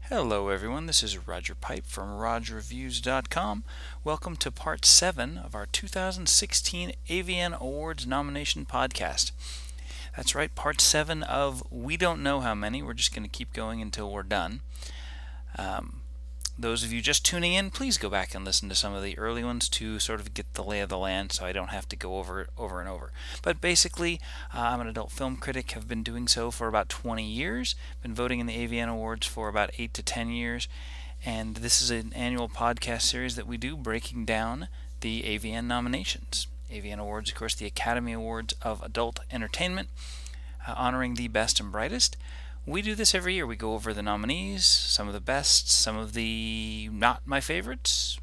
Hello everyone, this is Roger Pipe from RogerReviews.com. Welcome to part 7 of our 2016 AVN Awards nomination podcast. That's right, part 7 of we don't know how many. We're just going to keep going until we're done. Those of you just tuning in, please go back and listen to some of the early ones to sort of get the lay of the land so I don't have to go over it over and over. But basically, I'm an adult film critic, have been doing so for about 20 years, been voting in the AVN Awards for about 8 to 10 years, and this is an annual podcast series that we do breaking down the AVN nominations. AVN Awards, of course, the Academy Awards of Adult Entertainment, honoring the best and brightest. We do this every year. We go over the nominees, some of the best, some of the not my favorites.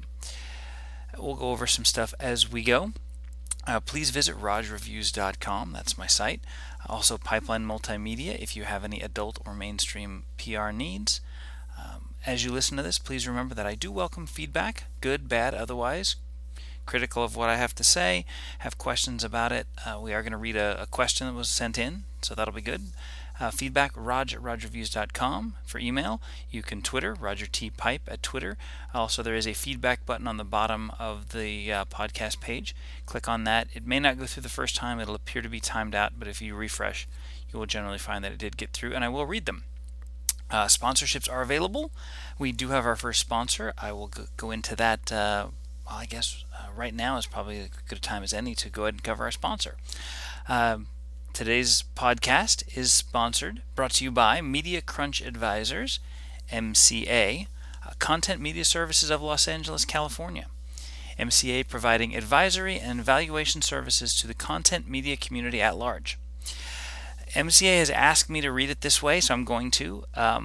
We'll go over some stuff as we go. Please visit RogerReviews.com. That's my site. Also, Pipeline Multimedia if you have any adult or mainstream PR needs. As you listen to this, please remember that I do welcome feedback, good, bad, otherwise. Critical of what I have to say, have questions about it. We are going to read a question that was sent in, so that'll be good. Feedback, Rog at RogerReviews.com for email. You can Twitter, Roger T. Pipe at Twitter. Also, there is a feedback button on the bottom of the podcast page. Click on that. It may not go through the first time. It'll appear to be timed out, but if you refresh, you will generally find that it did get through, and I will read them. Sponsorships are available. We do have our first sponsor. I will go into that. I guess right now is probably as good a time as any to go ahead and cover our sponsor. Today's podcast is brought to you by Media Crunch Advisors, MCA, Content Media Services of Los Angeles, California. MCA providing advisory and evaluation services to the content media community at large. MCA has asked me to read it this way, so I'm going to.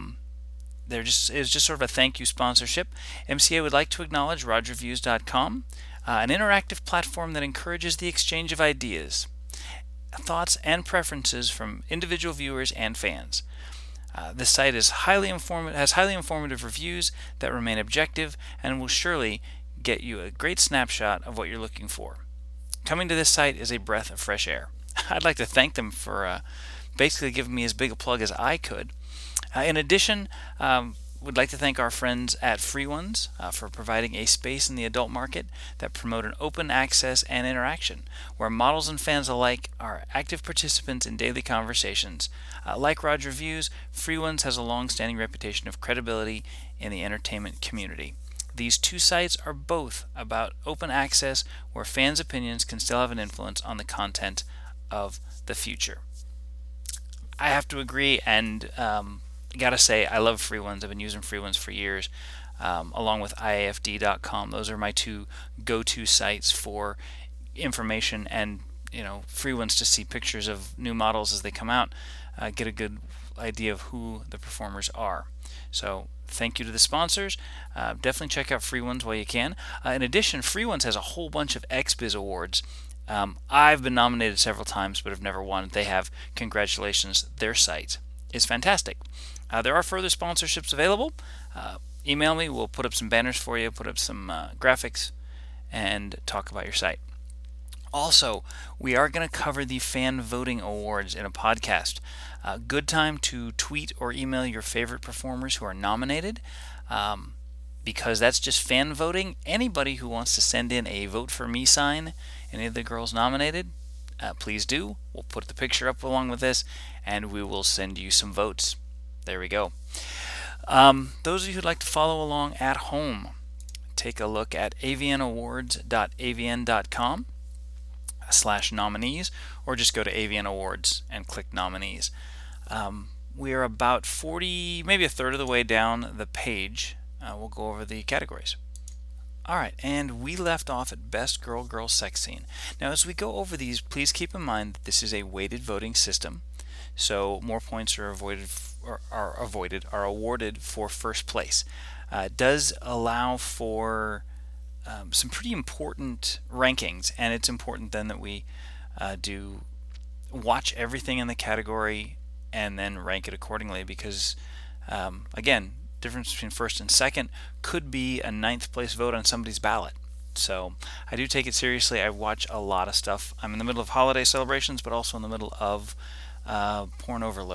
It's just sort of a thank you sponsorship. MCA would like to acknowledge RogerReviews.com, an interactive platform that encourages the exchange of ideas, thoughts, and preferences from individual viewers and fans. This site has highly informative reviews that remain objective and will surely get you a great snapshot of what you're looking for. Coming to this site is a breath of fresh air. I'd like to thank them for basically giving me as big a plug as I could. In addition, would like to thank our friends at Free Ones for providing a space in the adult market that promote an open access and interaction, where models and fans alike are active participants in daily conversations. Like Roger Reviews, Free Ones has a long-standing reputation of credibility in the entertainment community. These two sites are both about open access, where fans' opinions can still have an influence on the content of the future. I have to agree, and gotta say, I love Free Ones. I've been using Free Ones for years, along with IAFD.com. Those are my two go-to sites for information and Free Ones to see pictures of new models as they come out, get a good idea of who the performers are. So thank you to the sponsors. Definitely check out Free Ones while you can. In addition, Free Ones has a whole bunch of XBiz awards. I've been nominated several times but have never won. They have. Congratulations. Their site is fantastic. There are further sponsorships available. Email me. We'll put up some banners for you, put up some graphics, and talk about your site. Also, we are going to cover the Fan Voting Awards in a podcast. Good time to tweet or email your favorite performers who are nominated, because that's just fan voting. Anybody who wants to send in a vote for me sign, any of the girls nominated, please do. We'll put the picture up along with this, and we will send you some votes. There we go. Those of you who'd like to follow along at home, take a look at avnawards.avn.com/nominees, or just go to AVN Awards and click nominees. We are about 40, maybe a third of the way down the page. We'll go over the categories. Alright, and we left off at Best Girl Sex Scene. Now, as we go over these, please keep in mind that this is a weighted voting system, so more points are awarded for first place. It does allow for some pretty important rankings, and it's important then that we do watch everything in the category and then rank it accordingly, because again, difference between first and second could be a ninth place vote on somebody's ballot. So I do take it seriously. I watch a lot of stuff. I'm in the middle of holiday celebrations, but also in the middle of porn overload.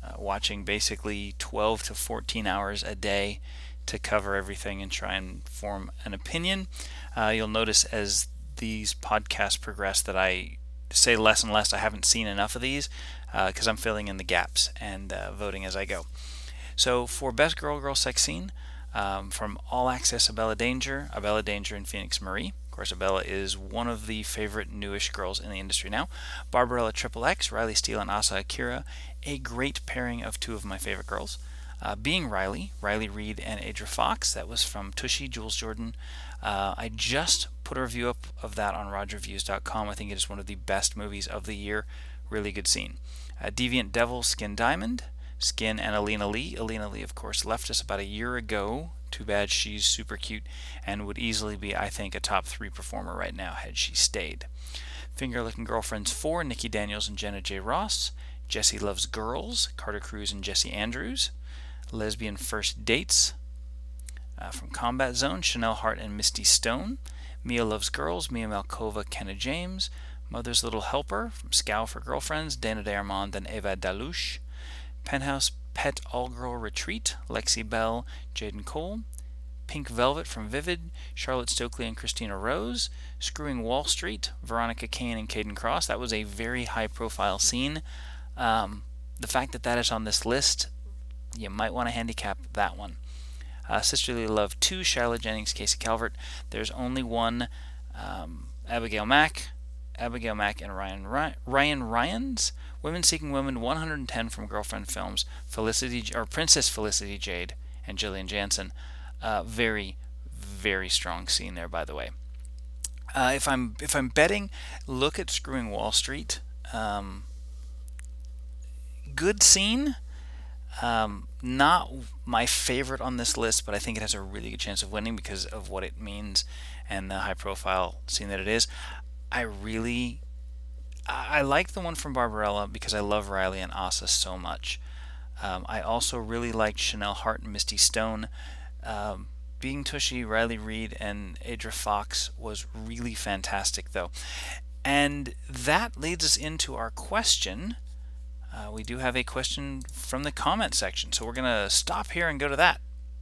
watching basically 12 to 14 hours a day to cover everything and try and form an opinion. You'll notice as these podcasts progress that I say less and less. I haven't seen enough of these because I'm filling in the gaps and voting as I go. So for Best Girl Sex Scene, from All Access, Abella Danger and Phoenix Marie. Of course, Abella is one of the favorite newish girls in the industry now. Barbarella XXX, Riley Steele and Asa Akira, a great pairing of two of my favorite girls. Being Riley Reed and Adria Fox, that was from Tushy, Jules Jordan. I just put a review up of that on rogerreviews.com. I think it is one of the best movies of the year. Really good scene. Deviant Devil, Skin Diamond, Skin and Alina Lee. Alina Lee, of course, left us about a year ago. Too bad, she's super cute and would easily be, I think, a top 3 performer right now had she stayed. Finger Licking Girlfriends 4, Nikki Daniels and Jenna J. Ross. Jessie Loves Girls, Carter Cruz and Jesse Andrews. Lesbian First Dates, from Combat Zone, Chanel Hart and Misty Stone. Mia Loves Girls, Mia Malkova, Kenna James. Mother's Little Helper, from Scow for Girlfriends, Dana de Armand and Eva Dalouche. Penthouse Pet All-Girl Retreat, Lexi Bell, Jaden Cole. Pink Velvet from Vivid, Charlotte Stokely and Christina Rose. Screwing Wall Street, Veronica Kane and Caden Cross. That was a very high-profile scene. The fact that that is on this list, you might want to handicap that one. Sisterly Love 2, Charlotte Jennings, Casey Calvert. There's only one, Abigail Mack and Ryan Ryans. Women Seeking Women 110 from Girlfriend Films, Princess Felicity Jade and Jillian Jansen. Very, very strong scene there, by the way. If I'm betting, look at Screwing Wall Street. Good scene. Not my favorite on this list, but I think it has a really good chance of winning because of what it means and the high-profile scene that it is. I like the one from Barbarella because I love Riley and Asa so much. I also really liked Chanel Hart and Misty Stone. Being Tushy, Riley Reed, and Adria Fox was really fantastic, though. And that leads us into our question. We do have a question from the comment section, so we're going to stop here and go to that.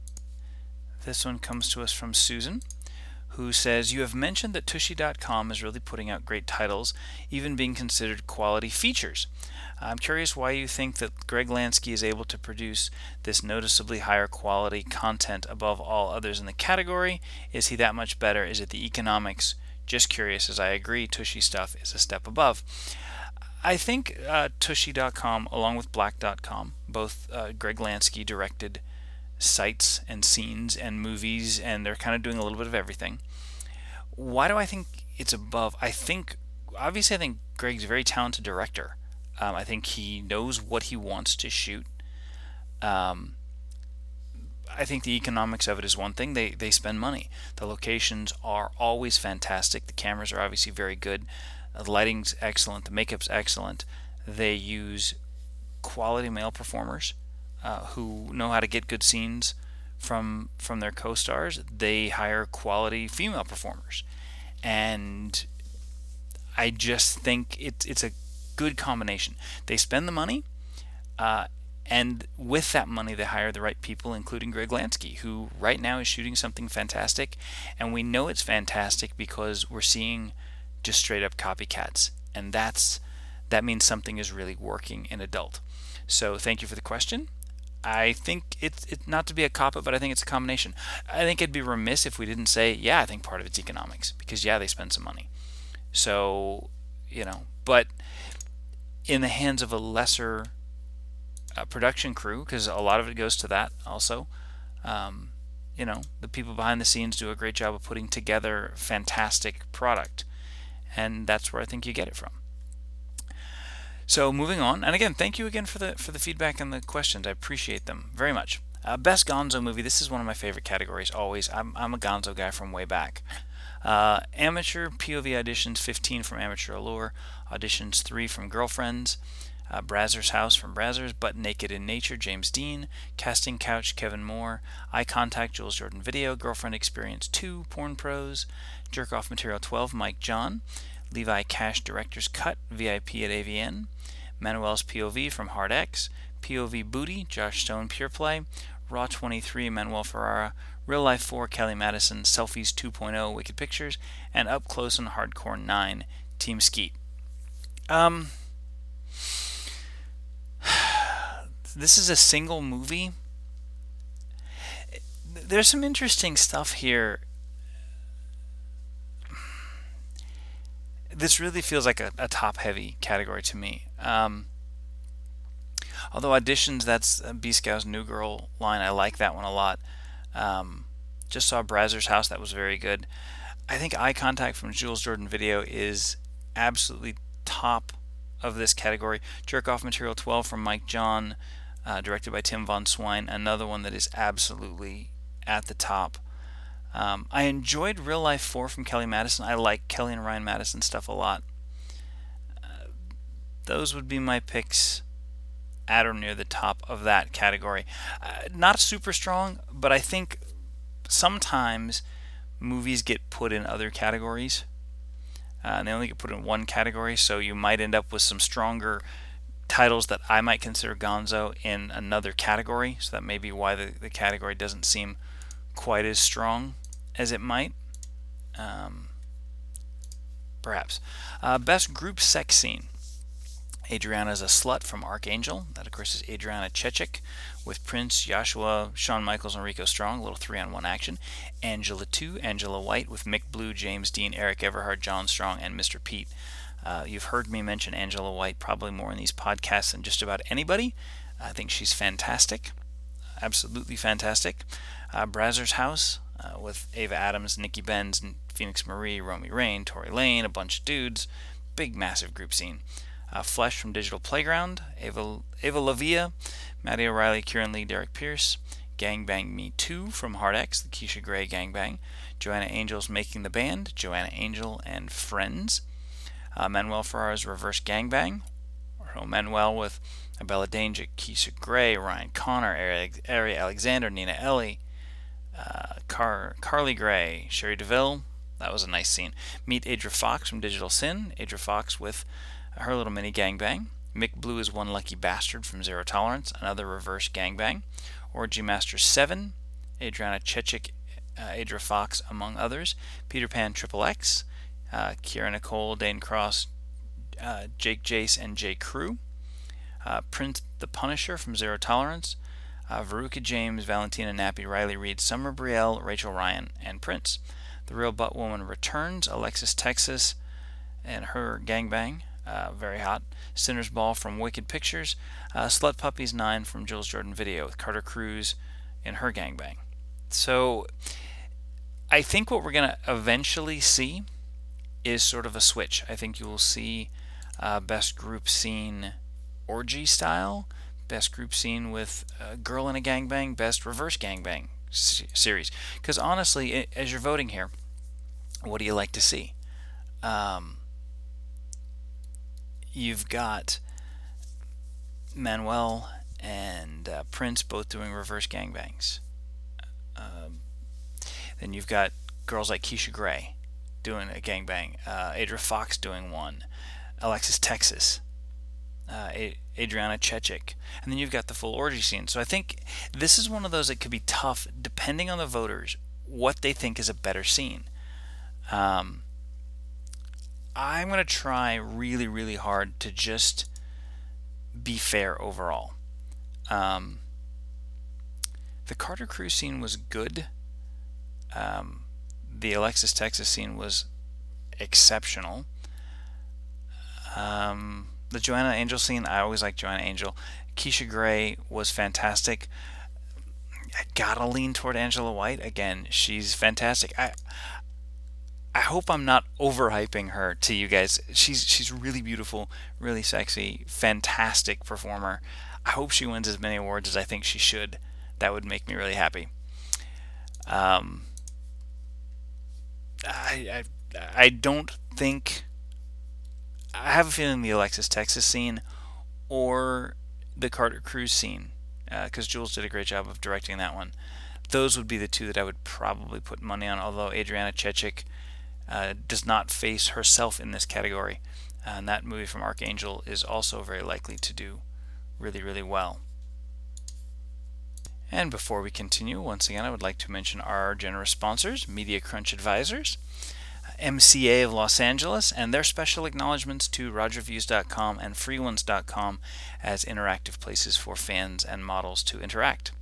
This one comes to us from Susan, who says, you have mentioned that Tushy.com is really putting out great titles, even being considered quality features. I'm curious why you think that Greg Lansky is able to produce this noticeably higher quality content above all others in the category. Is he that much better? Is it the economics? Just curious, as I agree, Tushy stuff is a step above. I think Tushy.com, along with Black.com, both Greg Lansky directed sites and scenes and movies, and they're kind of doing a little bit of everything. Why do I think it's above? Obviously I think Greg's a very talented director. I think he knows what he wants to shoot. I think the economics of it is one thing. They spend money. The locations are always fantastic. The cameras are obviously very good. The lighting's excellent. The makeup's excellent. They use quality male performers who know how to get good scenes from their co-stars. They hire quality female performers, and I just think it's a good combination. They spend the money, and with that money they hire the right people, including Greg Lansky, who right now is shooting something fantastic, and we know it's fantastic because we're seeing just straight up copycats, and that means something is really working in adult. So thank you for the question. I think it's not to be a cop-out, but I think it's a combination. I think it'd be remiss if we didn't say, I think part of it's economics, because they spend some money. So, but in the hands of a lesser production crew, because a lot of it goes to that also, the people behind the scenes do a great job of putting together fantastic product. And that's where I think you get it from. So moving on, and again, thank you again for the feedback and the questions. I appreciate them very much. Best Gonzo movie. This is one of my favorite categories. Always, I'm a Gonzo guy from way back. Amateur POV auditions 15 from Amateur Allure, auditions 3 from Girlfriends, Brazzers House from Brazzers, Butt Naked in Nature James Dean, Casting Couch Kevin Moore, Eye Contact Jules Jordan Video, Girlfriend Experience 2 Porn Pros, Jerk Off Material 12 Mike John, Levi Cash Director's Cut VIP at AVN, Manuel's POV from Hard X, POV Booty, Josh Stone, Pure Play, Raw 23, Manuel Ferrara, Real Life 4, Kelly Madison, Selfies 2.0, Wicked Pictures, and Up Close and Hardcore 9, Team Skeet. This is a single movie. There's some interesting stuff here. This really feels like a top-heavy category to me. Although Auditions, that's B-Scow's New Girl line. I like that one a lot. Just saw Brazzers House. That was very good. I think Eye Contact from Jules Jordan Video is absolutely top of this category. Jerk Off Material 12 from Mike John, directed by Tim Von Swine. Another one that is absolutely at the top. I enjoyed Real Life 4 from Kelly Madison. I like Kelly and Ryan Madison stuff a lot. Those would be my picks at or near the top of that category. Not super strong, but I think sometimes movies get put in other categories. And they only get put in one category, so you might end up with some stronger titles that I might consider gonzo in another category. So that may be why the category doesn't seem quite as strong as it might. Perhaps. Best Group Sex Scene. Adriana's a Slut from Archangel. That, of course, is Adriana Chechik with Prince, Joshua, Shawn Michaels, and Rico Strong. A little 3-on-1 action. Angela 2, Angela White with Mick Blue, James Dean, Eric Everhard, John Strong, and Mr. Pete. You've heard me mention Angela White probably more in these podcasts than just about anybody. I think she's fantastic. Absolutely fantastic. Brazzers House with Ava Adams, Nikki Benz, and Phoenix Marie, Romy Rain, Tory Lane, a bunch of dudes. Big, massive group scene. Flesh from Digital Playground, Ava Lavia, Maddie O'Reilly, Kieran Lee, Derek Pierce, Gangbang Me 2 from Hard X, the Keisha Grey Gangbang, Joanna Angel's Making the Band, Joanna Angel and Friends, Manuel Ferrara's Reverse Gangbang, Manuel with Abella Danger, Keisha Grey, Ryan Connor, Ari Alexander, Nina Ellie, Carly Gray, Sherry DeVille. That was a nice scene. Meet Adria Fox from Digital Sin, Adria Fox with her little mini gangbang. Mick Blue is One Lucky Bastard from Zero Tolerance, another reverse gangbang. Orgy Master 7, Adriana Chechik, Adria Fox, among others. Peter Pan Triple X, Kiera Nicole, Dane Cross, Jake Jace, and J. Crew. Prince the Punisher from Zero Tolerance. Veruca James, Valentina Nappy, Riley Reid, Summer Brielle, Rachel Ryan, and Prince. The Real Butt Woman returns, Alexis Texas and her gangbang. Very hot. Sinner's Ball from Wicked Pictures. Slut Puppies 9 from Jules Jordan Video with Carter Cruz in her gangbang. So I think what we're going to eventually see is sort of a switch. I think you will see Best Group Scene orgy style, Best Group Scene with Girl in a Gangbang, Best Reverse Gangbang series. Because honestly, as you're voting here, what do you like to see? You've got Manuel and Prince both doing reverse gangbangs. Then you've got girls like Keisha Grey doing a gangbang, Adria Fox doing one, Alexis Texas, Adriana Chechik, and then you've got the full orgy scene. So I think this is one of those that could be tough depending on the voters, what they think is a better scene. I'm going to try really, really hard to just be fair overall. The Carter Cruz scene was good. The Alexis Texas scene was exceptional. The Joanna Angel scene, I always like Joanna Angel. Keisha Grey was fantastic. I gotta lean toward Angela White. Again, she's fantastic. I hope I'm not overhyping her to you guys. She's really beautiful, really sexy, fantastic performer. I hope she wins as many awards as I think she should. That would make me really happy. I don't think... I have a feeling the Alexis Texas scene or the Carter Cruz scene, because Jules did a great job of directing that one. Those would be the two that I would probably put money on, although Adriana Chechik does not face herself in this category. And that movie from Archangel is also very likely to do really, really well. And before we continue, once again, I would like to mention our generous sponsors, Media Crunch Advisors, MCA of Los Angeles, and their special acknowledgments to RogerViews.com and FreeOnes.com as interactive places for fans and models to interact.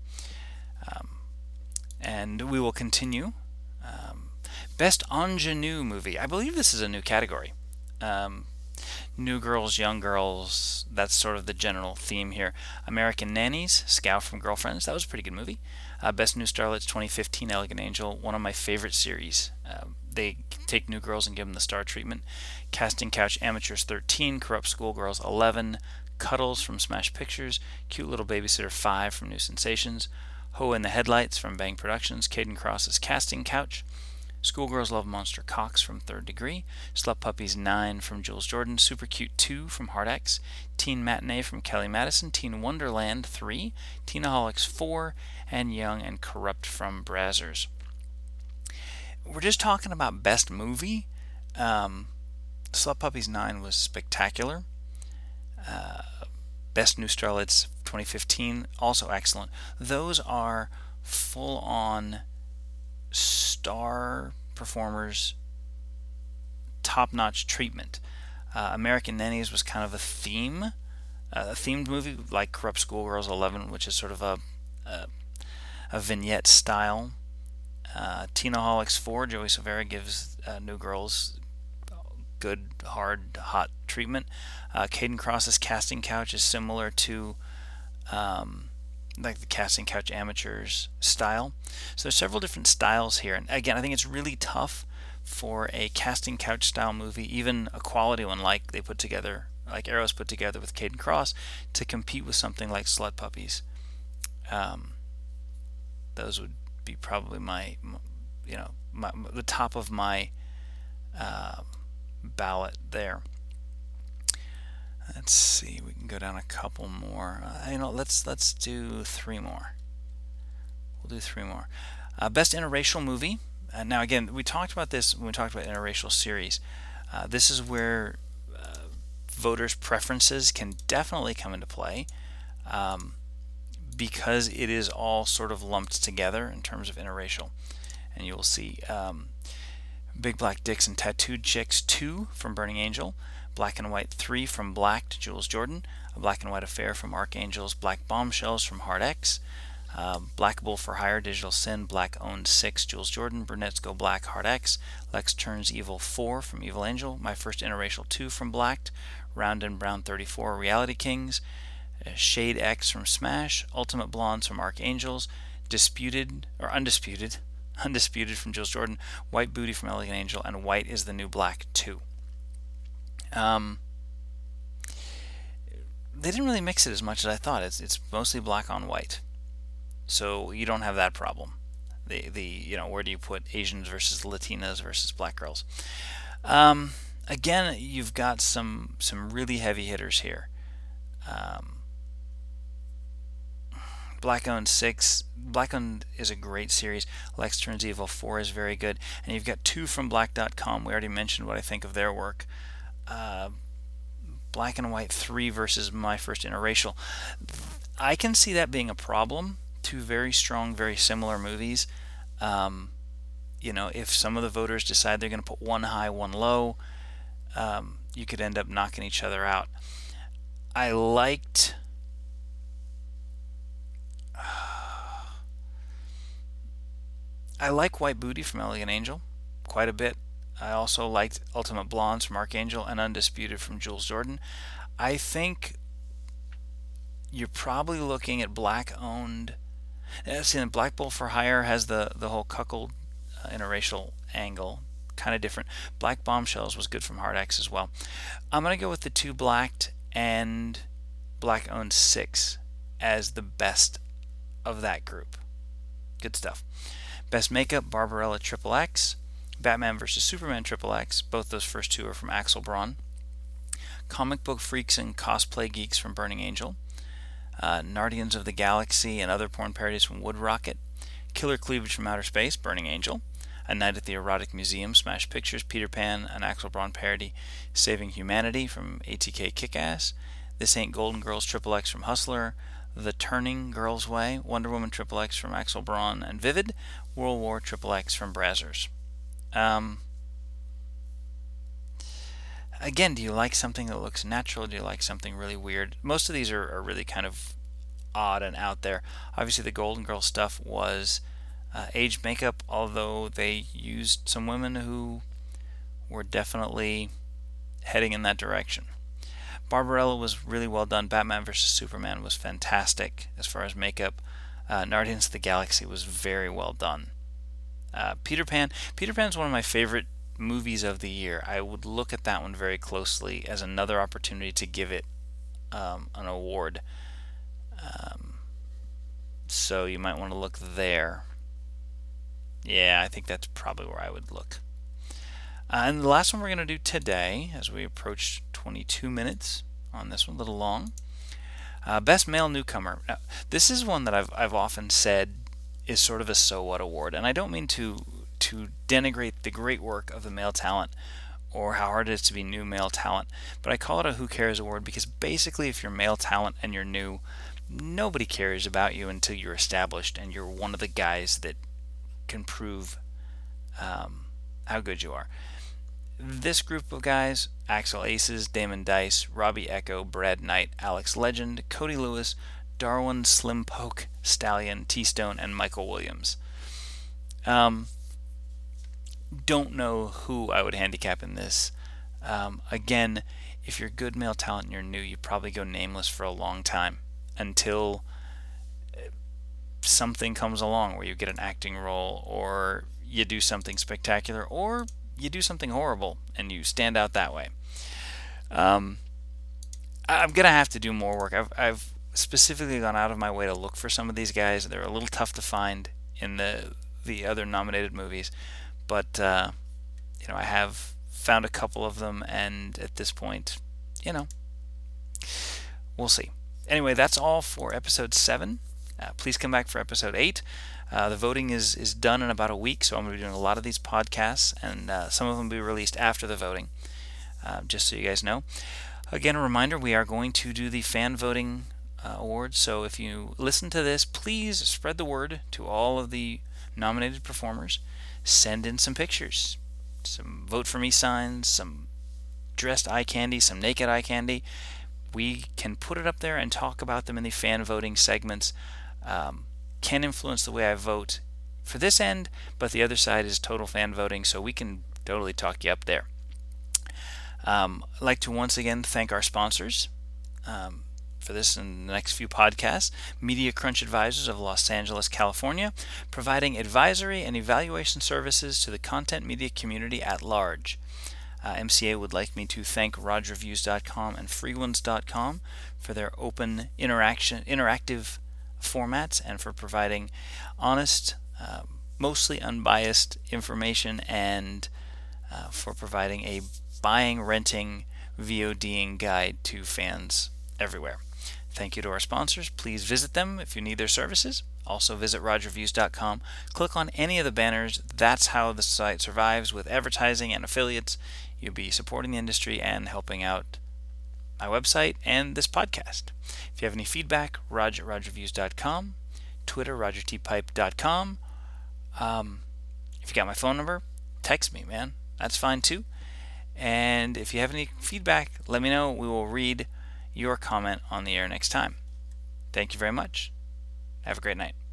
And we will continue. Best ingenue movie. I believe this is a new category. New girls, young girls, that's sort of the general theme here. American Nannies, Scout from Girlfriends, that was a pretty good movie. Best New Starlets 2015, Elegant Angel, one of my favorite series. They take new girls and give them the star treatment. Casting Couch Amateurs 13, Corrupt Schoolgirls 11, Cuddles from Smash Pictures, Cute Little Babysitter 5 from New Sensations, Ho in the Headlights from Bang Productions, Caden Cross's Casting Couch, Schoolgirls Love Monster Cox from Third Degree, Slut Puppies 9 from Jules Jordan, Super Cute 2 from Hard X, Teen Matinee from Kelly Madison, Teen Wonderland 3, Teenaholics 4, and Young and Corrupt from Brazzers. We're just talking about best movie. Slut Puppies 9 was spectacular. Best New Starlets 2015, also excellent. Those are full-on star performers, top-notch treatment. American Nannies was kind of a themed movie like Corrupt Schoolgirls 11, which is sort of a vignette style. Teenaholics 4, Joey Silvera gives new girls good, hard, hot treatment. Caden Cross's Casting Couch is similar to like the Casting Couch Amateurs style. So there's several different styles here. And again, I think it's really tough for a Casting Couch style movie, even a quality one like they put together, like Arrows put together with Caden Cross, to compete with something like Slut Puppies. Those would be probably the top of my ballot there. Let's see, we can go down a couple more. Let's do 3 more. We'll do 3 more. Best interracial movie. Now again, we talked about this when we talked about interracial series. This is where voters' preferences can definitely come into play, because it is all sort of lumped together in terms of interracial. And you will see Big Black Dicks and Tattooed Chicks 2 from Burning Angel, Black and White 3 from Black to Jules Jordan, A Black and White Affair from Archangels, Black Bombshells from Hard X, Black Bull for Hire, Digital Sin, Black Owned 6, Jules Jordan, Brunettes Go Black, Hard X, Lex Turns Evil 4 from Evil Angel, My First Interracial 2 from Blacked, Round and Brown 34, Reality Kings, Shade X from Smash, Ultimate Blondes from Archangels, Undisputed from Jules Jordan, White Booty from Elegant Angel, and White is the New Black 2. They didn't really mix it as much as I thought. It's mostly black on white, so you don't have that problem. Where do you put Asians versus Latinas versus black girls? Again, you've got some really heavy hitters here. Black Owned 6, Black Owned is a great series. Lex Turns Evil 4 is very good, and you've got 2 from Black.com. We already mentioned what I think of their work. Black and White 3 versus My First Interracial. I can see that being a problem. 2 very strong, very similar movies. If some of the voters decide they're going to put one high, one low, you could end up knocking each other out. I liked White Booty from Elegant Angel quite a bit. I also liked Ultimate Blondes from Archangel and Undisputed from Jules Jordan. I think you're probably looking at Black Owned. See, Black Bull for Hire has the whole cuckold interracial angle, kind of different. Black Bombshells was good from Hard X as well. I'm going to go with the 2 Blacked and Black Owned 6 as the best of that group. Good stuff. Best Makeup, Barbarella XXX, Batman vs. Superman XXX. Both those first 2 are from Axel Braun. Comic Book Freaks and Cosplay Geeks from Burning Angel. Nardians of the Galaxy and Other Porn Parodies from Wood Rocket. Killer Cleavage from Outer Space, Burning Angel. A Night at the Erotic Museum, Smash Pictures, Peter Pan, an Axel Braun parody. Saving Humanity from ATK Kick-Ass. This Ain't Golden Girls XXX from Hustler. The Turning Girls Way, Wonder Woman XXX from Axel Braun and Vivid, World War XXX from Brazzers. Again, do you like something that looks natural? Do you like something really weird? Most of these are really kind of odd and out there. Obviously, the Golden Girls stuff was aged makeup, although they used some women who were definitely heading in that direction. Barbarella was really well done. Batman vs. Superman was fantastic as far as makeup. Guardians of the Galaxy was very well done. Peter Pan's one of my favorite movies of the year. I would look at that one very closely as another opportunity to give it an award. So you might want to look there. Yeah, I think that's probably where I would look. And the last one we're going to do today, as we approach 22 minutes on this one, a little long. Best Male Newcomer. Now, this is one that I've often said is sort of a so what award, and I don't mean to denigrate the great work of the male talent or how hard it is to be new male talent, but I call it a who cares award because basically if you're male talent and you're new, nobody cares about you until you're established and you're one of the guys that can prove how good you are. This group of guys: Axel Aces, Damon Dice, Robbie Echo, Brad Knight, Alex Legend, Cody Lewis, Darwin Slim Poke Stallion, T-Stone, and Michael Williams. Don't know who I would handicap in this. Again, if you're good male talent and you're new, you probably go nameless for a long time until something comes along where you get an acting role, or you do something spectacular, or you do something horrible and you stand out that way. I'm gonna have to do more work. I've specifically gone out of my way to look for some of these guys. They're a little tough to find in the other nominated movies, but I have found a couple of them, and at this point, we'll see. Anyway, that's all for episode 7. Please come back for episode 8. The voting is done in about a week, so I'm going to be doing a lot of these podcasts, and some of them will be released after the voting, just so you guys know. Again, a reminder, we are going to do the fan voting awards, so if you listen to this, please spread the word to all of the nominated performers. Send in some pictures, some vote for me signs, some dressed eye candy, some naked eye candy. We can put it up there and talk about them in the fan voting segments. Can influence the way I vote for this end, but the other side is total fan voting, so we can totally talk you up there. I'd like to once again thank our sponsors for this and the next few podcasts. Media Crunch Advisors of Los Angeles, California, providing advisory and evaluation services to the content media community at large. MCA would like me to thank RodReviews.com and FreeOnes.com for their open interactive formats and for providing honest, mostly unbiased information, and for providing a buying, renting, VODing guide to fans everywhere. Thank you to our sponsors. Please visit them if you need their services. Also visit RodReviews.com. Click on any of the banners. That's how the site survives with advertising and affiliates. You'll be supporting the industry and helping out my website and this podcast. If you have any feedback, Rog at RodReviews.com, Twitter, RogerTPipe.com. If you got my phone number, text me, man. That's fine too. And if you have any feedback, let me know. We will read your comment on the air next time. Thank you very much. Have a great night.